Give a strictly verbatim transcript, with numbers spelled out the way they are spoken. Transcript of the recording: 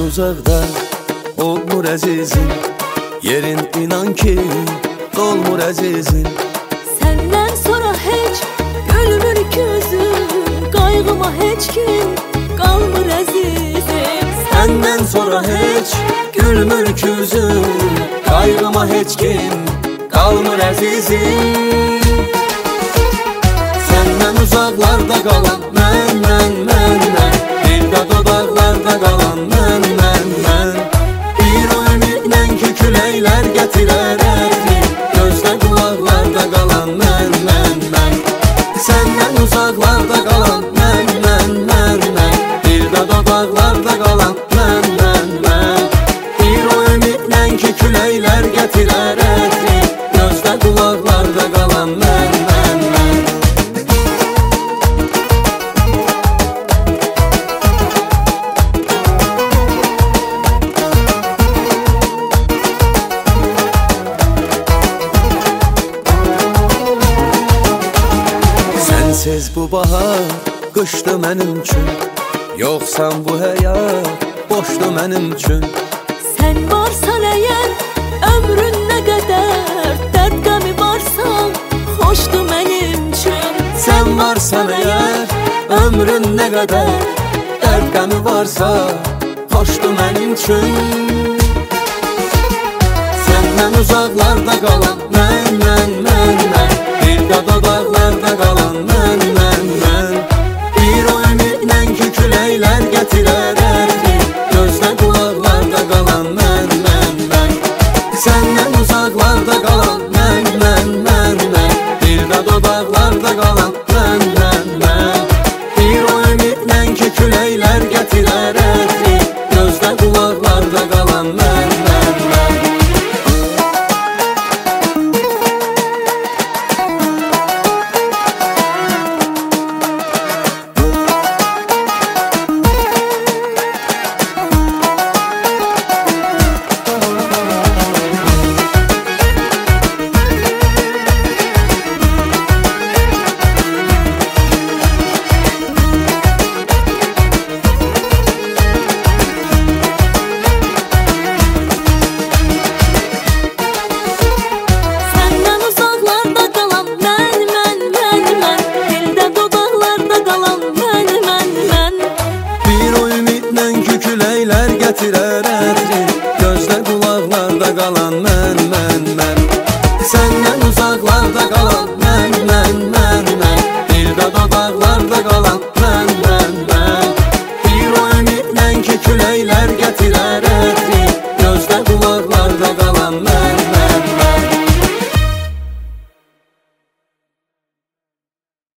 Səndən uzaqda olmur əzizim, yerin inan ki dolmur əzizim. Səndən sonra heç gülmür gözüm, qayğıma heç kim qalmır əzizim. Səndən sonra heç gülmür gözüm, qayğıma heç kim qalmır əzizim. Səndən uzaqlarda qalan mən, mən, mən, mən, dildə dodaqlarda qalan mən, mən, mən. Bir o ümidlə ki küləklər gətirər ətri, gözdə qulaqlarda qalan mən, mən, mən. Səndən uzaqlarda qalan mən, mən, mən, mən, dildə dodaqlarda qalan mən, mən, mən. Bir o ümidlə ki küləklər gətirər ətri, gözdə qulaqlarda qalan mən, mən, mən. Sənsiz bu bahar qışdı mənim üçün, yoxsan bu həyat boşdu mənim üçün. Sən varsan əgər ömrün nə qədər, dərd qəmi varsan xoşdu mənim üçün. Sən varsan əgər ömrün nə qədər, dərd qəmi varsa xoşdu mənim üçün. Səndən uzaqlarda qalan mən, mən, mən, mən, dildə dodaqlarda qalan mən, mən, mən. Bir o ümidlə ki küləklər gətirər ətri, gözdə qulaqlarda qalan mən, mən, mən. Səndən uzaqlarda qalan mən, mən, mən, mən, dildə dodaqlarda qalan mən, mən, mən. Bir o ümidlə ki küləklər gətirər ətri, gözdə qulaqlarda qalan mən, mən, mən. Küləklər gətirər ətri, gözdə qulaqlarda qalan mən, mən, mən. Səndən uzaqlarda qalan mən, mən, mən, mən, dildə dodaqlarda qalan mən, mən, mən. Bir o ümidlə ki küləklər gətirər ətri, gözdə qulaqlarda qalan mən, mən, mən.